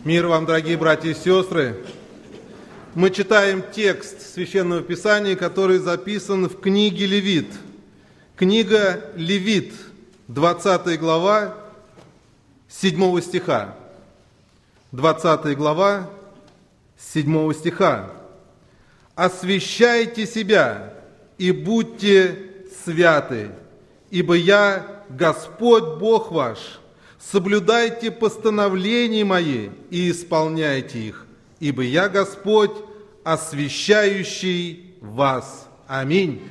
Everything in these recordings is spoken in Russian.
Мир вам, дорогие братья и сестры! Мы читаем текст Священного Писания, который записан в книге Левит. Книга Левит, 20 глава, 7 стиха. 20 глава, 7 стиха. «Освящайте себя и будьте святы, ибо я, Господь Бог ваш, соблюдайте постановления мои и исполняйте их, ибо я Господь, освящающий вас». Аминь.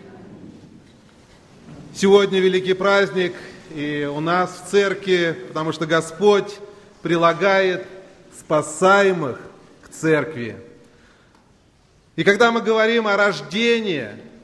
Сегодня великий праздник и у нас в церкви, потому что Господь прилагает спасаемых к церкви. И когда мы говорим о рождении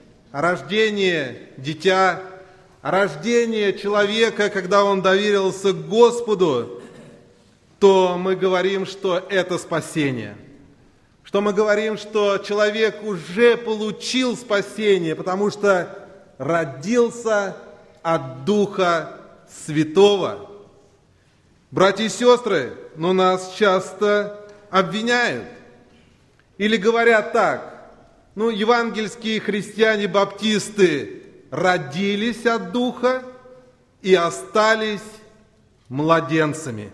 дитя, о рождении человека, когда он доверился Господу, то мы говорим, что это спасение. Что мы говорим, что человек уже получил спасение, потому что родился от Духа Святого. Братья и сестры, но нас часто обвиняют. Или говорят так: евангельские христиане-баптисты родились от Духа и остались младенцами.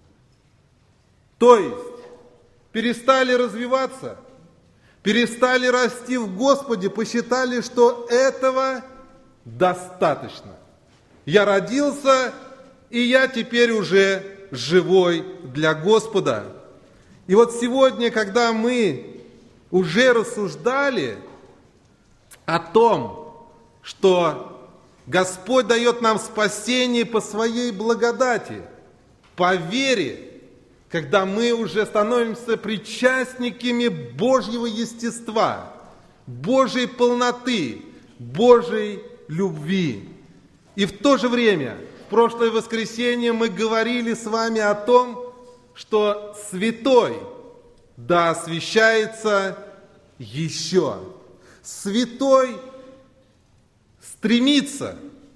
То есть перестали развиваться, перестали расти в Господе, посчитали, что этого достаточно. Я родился, и я теперь уже живой для Господа. И вот сегодня, когда мы уже рассуждали о том, что Господь дает нам спасение по своей благодати, по вере, когда мы уже становимся причастниками Божьего естества, Божьей полноты, Божьей любви. И в то же время, в прошлое воскресенье мы говорили с вами о том, что святой да освящается еще. Святой стремится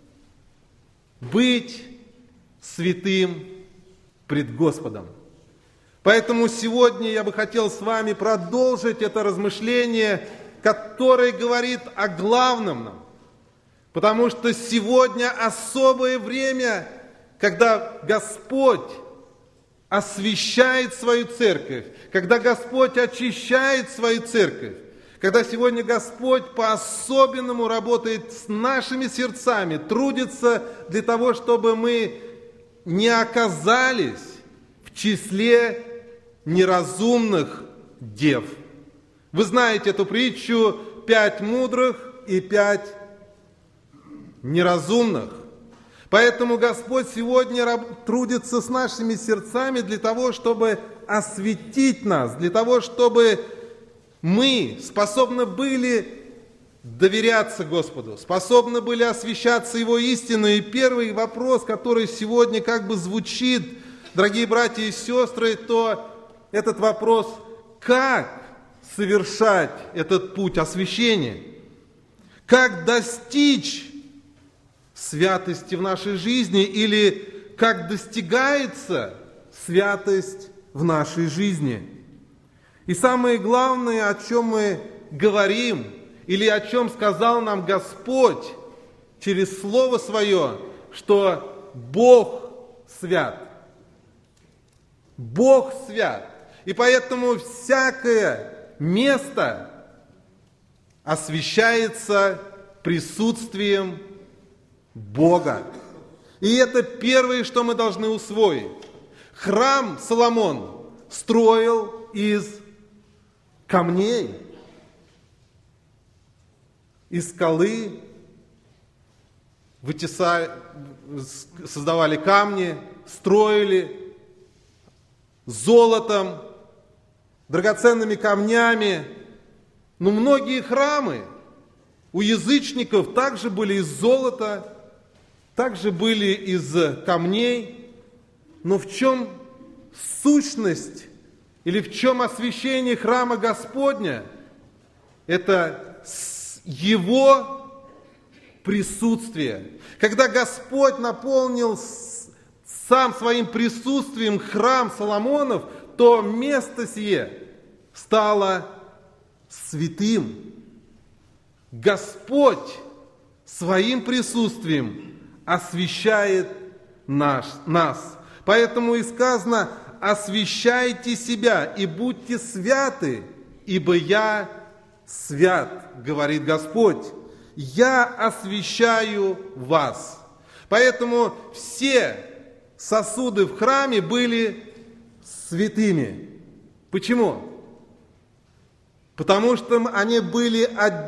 быть святым пред Господом. Поэтому сегодня я бы хотел с вами продолжить это размышление, которое говорит о главном нам. Потому что сегодня особое время, когда Господь освящает свою церковь, когда Господь очищает свою церковь, когда сегодня Господь по-особенному работает с нашими сердцами, трудится для того, чтобы мы не оказались в числе неразумных дев. Вы знаете эту притчу: 5 мудрых и 5 неразумных. Поэтому Господь сегодня трудится с нашими сердцами для того, чтобы осветить нас, для того, чтобы мы способны были доверяться Господу, способны были освящаться Его истиной. И первый вопрос, который сегодня как бы звучит, дорогие братья и сестры, то этот вопрос: как совершать этот путь освящения? Как достичь святости в нашей жизни, или как достигается святость в нашей жизни? И самое главное, о чем мы говорим, или о чем сказал нам Господь через Слово Свое, что Бог свят. Бог свят. И поэтому всякое место освящается присутствием Бога. И это первое, что мы должны усвоить. Храм Соломон строил из камней, из скалы, создавали камни, строили золотом, драгоценными камнями. Но многие храмы у язычников также были из золота, также были из камней. Но в чем сущность или в чем освящение храма Господня? Это Его присутствие. Когда Господь наполнил сам своим присутствием храм Соломонов, то место сие стало святым. Господь своим присутствием освящает нас. Поэтому и сказано: освящайте себя и будьте святы, ибо я свят, говорит Господь. Я освящаю вас. Поэтому все сосуды в храме были святыми. Почему? Потому что они были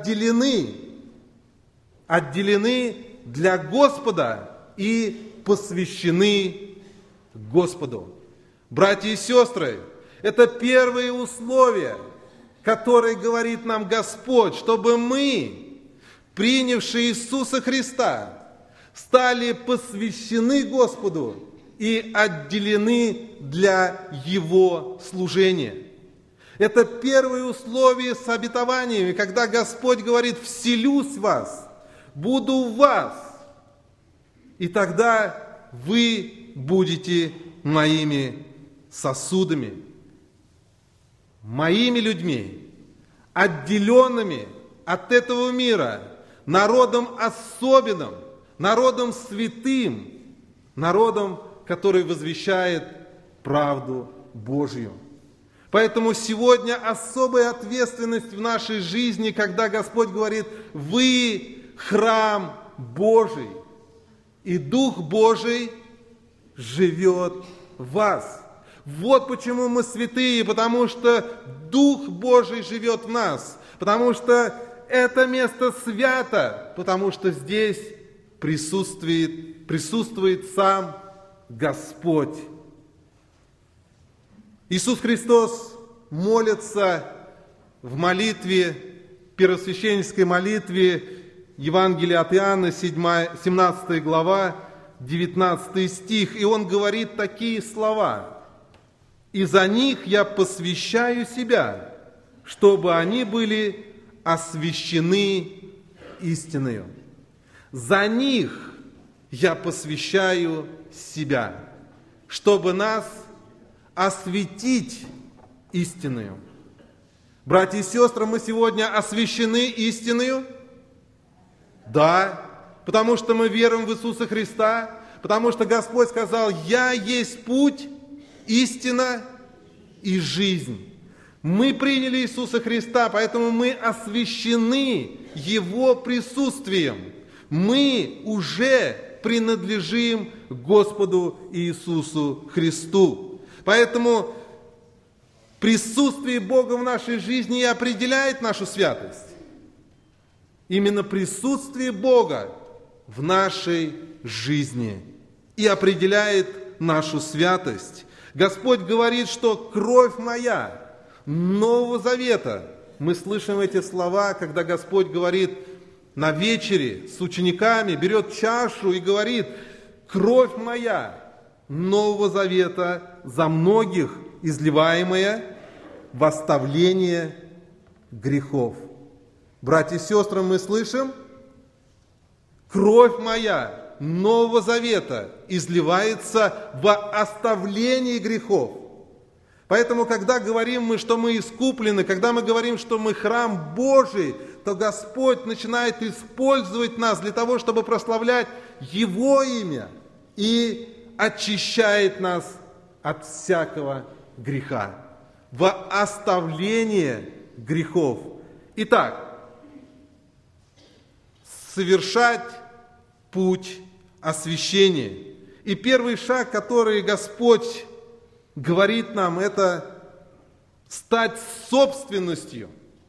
отделены для Господа и посвящены Господу. Братья и сестры, это первые условия, которые говорит нам Господь, чтобы мы, принявшие Иисуса Христа, стали посвящены Господу и отделены для Его служения. Это первое условие с обетованиями, когда Господь говорит: «Вселюсь в вас, буду в вас, и тогда вы будете моими сосудами, моими людьми, отделенными от этого мира, народом особенным, народом святым, народом, который возвещает правду Божью». Поэтому сегодня особая ответственность в нашей жизни, когда Господь говорит: «Вы храм Божий, и Дух Божий живет в вас». Вот почему мы святые, потому что Дух Божий живет в нас, потому что это место свято, потому что здесь присутствует сам Господь. Иисус Христос молится в молитве, первосвященнической молитве, Евангелие от Иоанна, 17 глава, 19 стих, и Он говорит такие слова: «И за них я посвящаю себя, чтобы они были освящены истиною». За них я посвящаю себя, чтобы нас осветить истиною. Братья и сестры, мы сегодня освящены истиною? Да, потому что мы веруем в Иисуса Христа, потому что Господь сказал: «Я есть путь, истина и жизнь». Мы приняли Иисуса Христа, поэтому мы освящены Его присутствием. Мы уже принадлежим Господу Иисусу Христу. Поэтому присутствие Бога в нашей жизни и определяет нашу святость. Именно присутствие Бога в нашей жизни и определяет нашу святость. Господь говорит, что кровь моя Нового Завета. Мы слышим эти слова, когда Господь говорит на вечере с учениками, берет чашу и говорит: кровь моя Нового Завета за многих изливаемая в оставление грехов. Братья и сестры, мы слышим: кровь моя Нового Завета изливается во оставление грехов. Поэтому, когда говорим мы, что мы искуплены, когда мы говорим, что мы храм Божий, то Господь начинает использовать нас для того, чтобы прославлять Его имя и очищает нас от всякого греха, во оставление грехов. Итак, совершать путь освящения. И первый шаг, который Господь говорит нам, это стать собственностью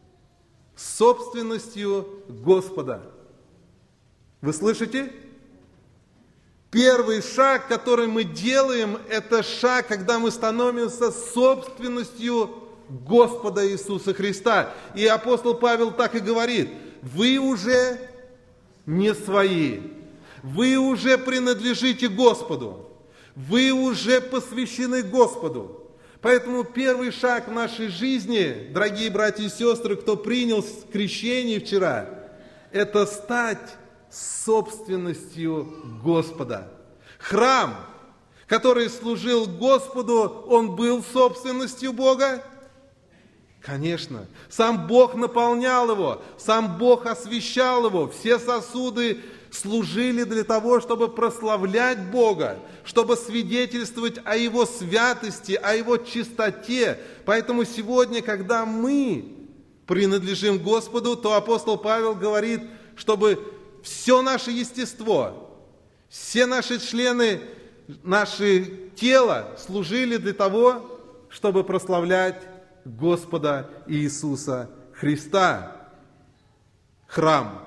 Господа. Вы слышите? Первый шаг, который мы делаем, это шаг, когда мы становимся собственностью Господа Иисуса Христа. И апостол Павел так и говорит: вы уже не свои, вы уже принадлежите Господу. Вы уже посвящены Господу. Поэтому первый шаг в нашей жизни, дорогие братья и сестры, кто принял крещение вчера, это стать собственностью Господа. Храм, который служил Господу, он был собственностью Бога? Конечно. Сам Бог наполнял его, сам Бог освящал его. Все сосуды служили для того, чтобы прославлять Бога, чтобы свидетельствовать о Его святости, о Его чистоте. Поэтому сегодня, когда мы принадлежим Господу, то апостол Павел говорит, чтобы все наше естество, все наши члены, наше тело служили для того, чтобы прославлять Господа Иисуса Христа. Храм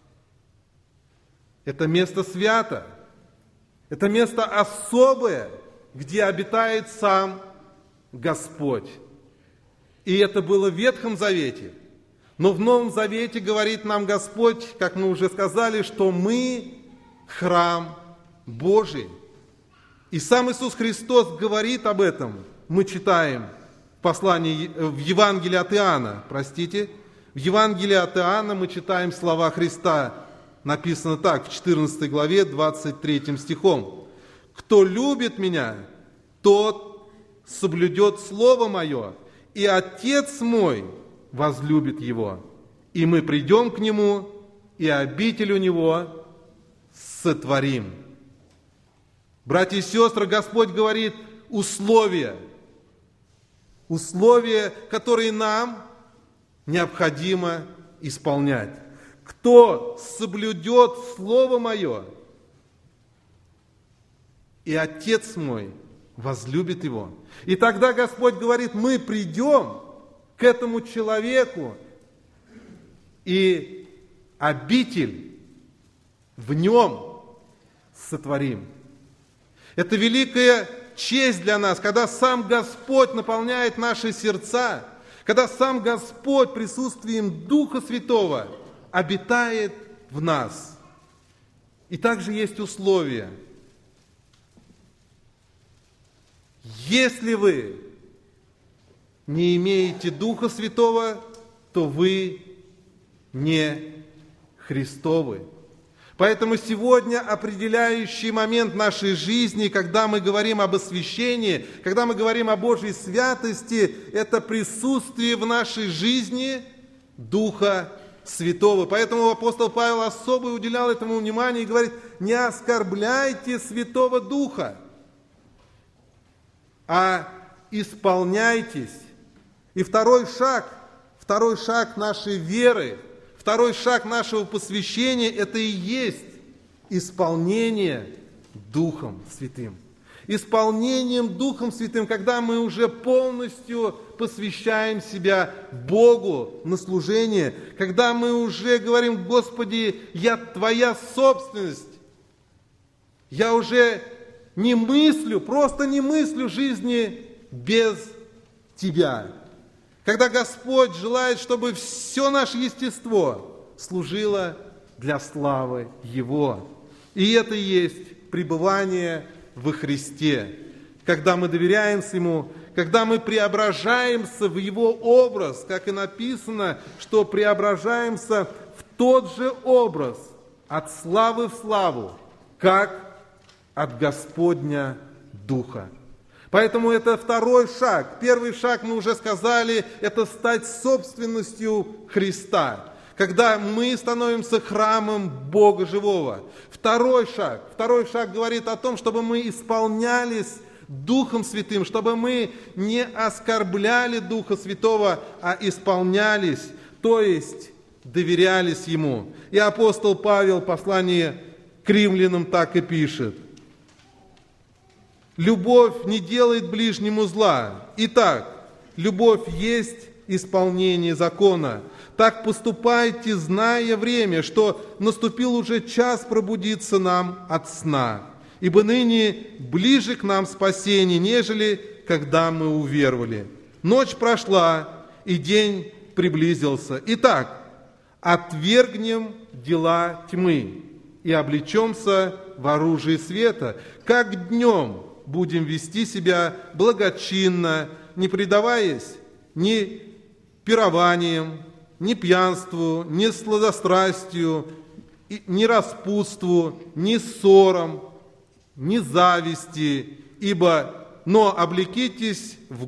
– это место свято, это место особое, где обитает сам Господь. И это было в Ветхом Завете. Но в Новом Завете говорит нам Господь, как мы уже сказали, что мы храм Божий. И сам Иисус Христос говорит об этом. Мы читаем в Евангелии от Иоанна, в Евангелии от Иоанна мы читаем слова Христа. Написано так, в 14 главе, 23 стихом. «Кто любит Меня, тот соблюдет Слово Мое, и Отец Мой возлюбит Его, и мы придем к Нему, и обитель у Него сотворим». Братья и сестры, Господь говорит условия, которые нам необходимо исполнять. Кто соблюдет Слово Мое, и Отец Мой возлюбит его. И тогда Господь говорит, мы придем к этому человеку, и обитель в нем сотворим. Это великая честь для нас, когда сам Господь наполняет наши сердца, когда сам Господь присутствием Духа Святого обитает в нас. И также есть условия. Если вы не имеете Духа Святого, то вы не Христовы. Поэтому сегодня определяющий момент нашей жизни, когда мы говорим об освящении, когда мы говорим о Божьей святости, это присутствие в нашей жизни Духа Святого. Поэтому апостол Павел особо уделял этому внимание и говорит, не оскорбляйте Святого Духа, а исполняйтесь. И второй шаг нашей веры, второй шаг нашего посвящения, это и есть исполнение Духом Святым. Исполнением Духом Святым, когда мы уже полностью посвящаем себя Богу на служение, когда мы уже говорим, Господи, я Твоя собственность, я уже не мыслю, просто не мыслю жизни без Тебя. Когда Господь желает, чтобы все наше естество служило для славы Его. И это и есть пребывание во Христе. Когда мы доверяемся Ему, когда мы преображаемся в Его образ, как и написано, что преображаемся в тот же образ, от славы в славу, как от Господня Духа. Поэтому это второй шаг. Первый шаг, мы уже сказали, это стать собственностью Христа, когда мы становимся храмом Бога Живого. Второй шаг говорит о том, чтобы мы исполнялись Духом Святым, чтобы мы не оскорбляли Духа Святого, а исполнялись, то есть доверялись Ему. И апостол Павел в послании к римлянам так и пишет. Любовь не делает ближнему зла. Итак, любовь есть исполнение закона. Так поступайте, зная время, что наступил уже час пробудиться нам от сна. Ибо ныне ближе к нам спасение, нежели когда мы уверовали. Ночь прошла, и день приблизился. Итак, отвергнем дела тьмы и облечемся в оружие света, как днем будем вести себя благочинно, не предаваясь ни пированиям, ни пьянству, ни сладострастию, ни распутству, ни ссорам, ни зависти, но облекитесь в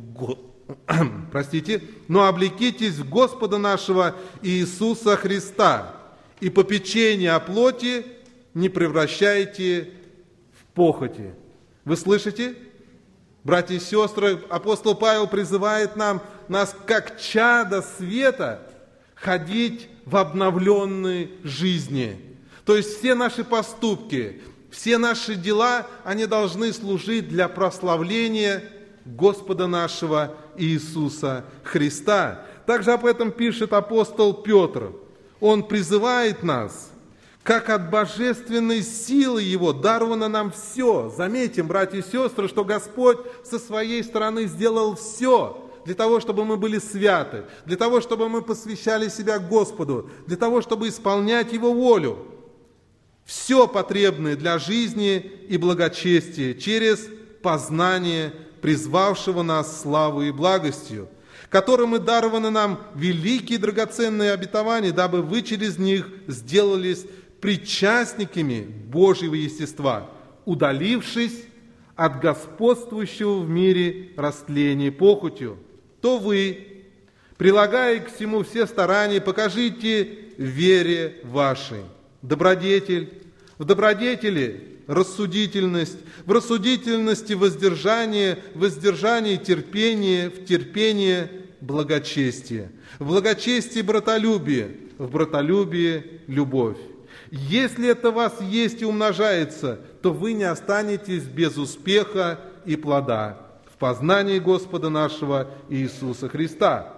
Господа нашего Иисуса Христа, и попечение о плоти не превращайте в похоти». Вы слышите? Братья и сестры, апостол Павел призывает нас как чада света ходить в обновленной жизни. То есть все наши поступки, все наши дела, они должны служить для прославления Господа нашего Иисуса Христа. Также об этом пишет апостол Петр. Он призывает нас, как от божественной силы Его даровано нам все. Заметим, братья и сестры, что Господь со своей стороны сделал все для того, чтобы мы были святы, для того, чтобы мы посвящали себя Господу, для того, чтобы исполнять Его волю. Все потребное для жизни и благочестия через познание призвавшего нас славой и благостью, которым и дарованы нам великие драгоценные обетования, дабы вы через них сделались причастниками Божьего естества, удалившись от господствующего в мире растления похотью. То вы, прилагая к всему все старания, покажите в вере вашей добродетель, в добродетели рассудительность, в рассудительности воздержание, в воздержании терпение, в терпение благочестие, в благочестии братолюбие, в братолюбии любовь. Если это в вас есть и умножается, то вы не останетесь без успеха и плода в познании Господа нашего Иисуса Христа.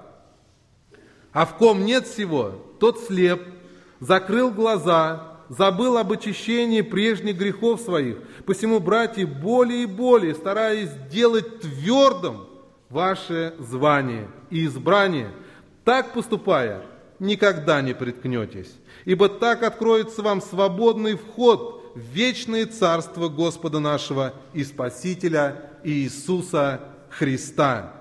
А в ком нет всего, тот слеп, закрыл глаза, забыл об очищении прежних грехов своих. Посему, братья, более и более, стараясь делать твердым ваше звание и избрание, так поступая, никогда не приткнетесь, ибо так откроется вам свободный вход в вечное царство Господа нашего и Спасителя Иисуса Христа.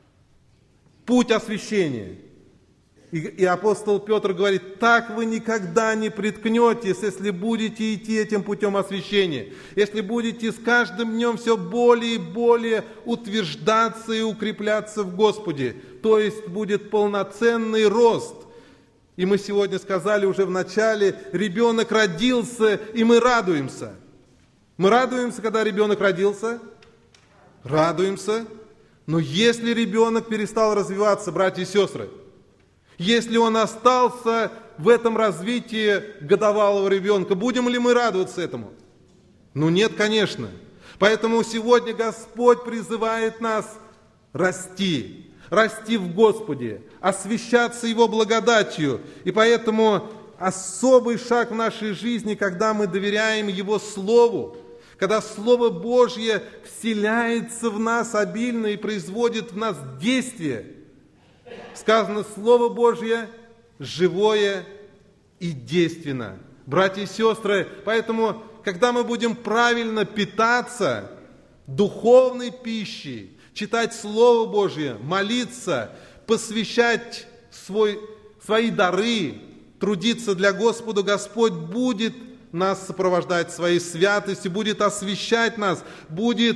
Путь освящения. И апостол Петр говорит, так вы никогда не приткнетесь, если будете идти этим путем освящения, если будете с каждым днем все более и более утверждаться и укрепляться в Господе, то есть будет полноценный рост. И мы сегодня сказали уже в начале, ребенок родился, и мы радуемся. Мы радуемся, когда ребенок родился? Радуемся. Но если ребенок перестал развиваться, братья и сестры, если он остался в этом развитии годовалого ребенка, будем ли мы радоваться этому? Ну нет, конечно. Поэтому сегодня Господь призывает нас расти в Господе, освящаться Его благодатью. И поэтому особый шаг в нашей жизни, когда мы доверяем Его Слову, когда Слово Божье вселяется в нас обильно и производит в нас действие. Сказано, Слово Божье живое и действенно. Братья и сестры, поэтому, когда мы будем правильно питаться духовной пищей, читать Слово Божье, молиться, посвящать свои дары, трудиться для Господа, Господь будет нас сопровождать своей святостью, будет освящать нас, будет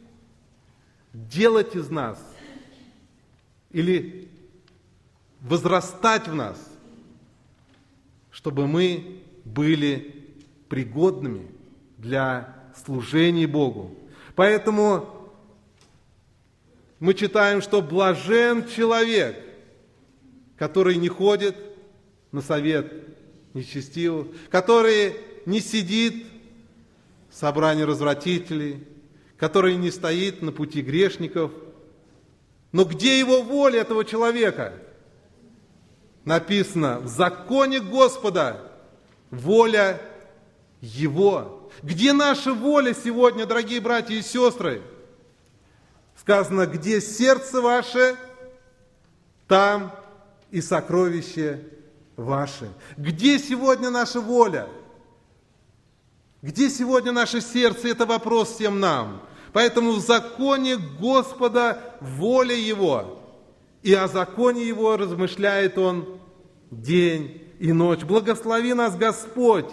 делать из нас или возрастать в нас, чтобы мы были пригодными для служения Богу. Поэтому мы читаем, что блажен человек, который не ходит на совет нечестивых, который не сидит в собрании развратителей, который не стоит на пути грешников. Но где его воля этого человека? Написано, в законе Господа воля Его. Где наша воля сегодня, дорогие братья и сестры? Сказано, где сердце ваше, там и сокровище ваше. Где сегодня наша воля? Где сегодня наше сердце? Это вопрос всем нам. Поэтому в законе Господа воля Его. И о законе Его размышляет Он день и ночь. Благослови нас, Господь,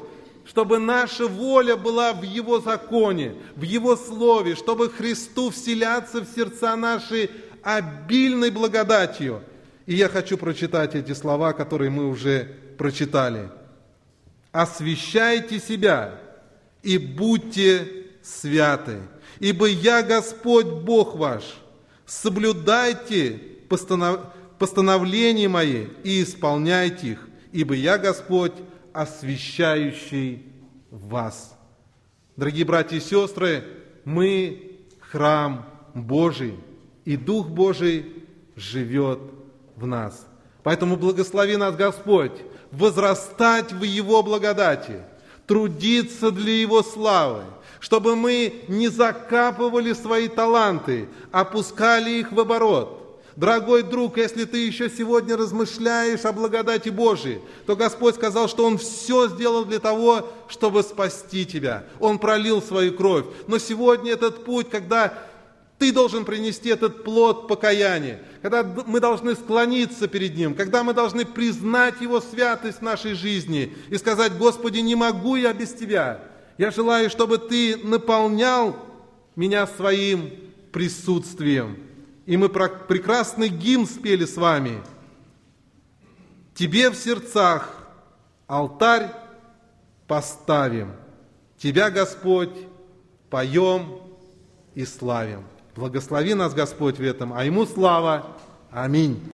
чтобы наша воля была в Его законе, в Его Слове, чтобы Христу вселяться в сердца наши обильной благодатью. И я хочу прочитать эти слова, которые мы уже прочитали. «Освящайте себя и будьте святы, ибо я Господь Бог ваш. Соблюдайте постановления мои и исполняйте их, ибо я Господь, освящающий вас». Дорогие братья и сестры, мы храм Божий, и Дух Божий живет в нас. Поэтому благослови нас Господь возрастать в Его благодати, трудиться для Его славы, чтобы мы не закапывали свои таланты, а пускали их в оборот. Дорогой друг, если ты еще сегодня размышляешь о благодати Божией, то Господь сказал, что Он все сделал для того, чтобы спасти тебя. Он пролил свою кровь. Но сегодня этот путь, когда ты должен принести этот плод покаяния, когда мы должны склониться перед Ним, когда мы должны признать Его святость в нашей жизни и сказать: Господи, не могу я без Тебя. Я желаю, чтобы Ты наполнял меня своим присутствием. И мы прекрасный гимн спели с вами. Тебе в сердцах алтарь поставим, Тебя, Господь, поем и славим. Благослови нас, Господь, в этом, а Ему слава. Аминь.